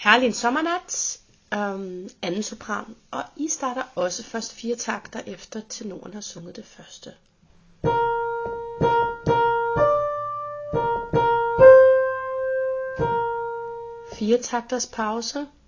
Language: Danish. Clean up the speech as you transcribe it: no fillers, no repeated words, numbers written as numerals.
Herlig en sommernat, anden sopran, og I starter også først 4 takter efter tenoren har sunget det første. 4 takters pause.